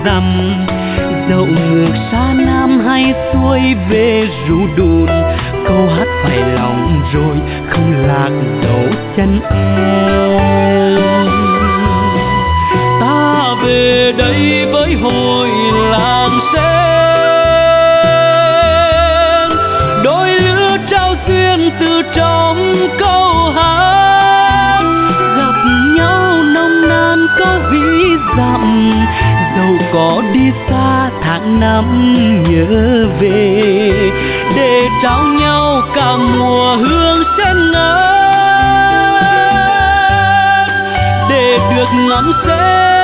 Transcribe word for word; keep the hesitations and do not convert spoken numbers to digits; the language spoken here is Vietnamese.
dặm. Dẫu ngược xa Nam hay xuôi về ru đồn, câu hát phải lòng rồi không lạc dấu chân em. Ta về đây với hồi làng sen, đôi lứa trao duyên từ trong câu hát, gặp nhau nồng nàn có ví dặm. Dẫu có đi xa tháng năm nhớ về, để trao nhau cả mùa hương sen ngát, để được ngắm sen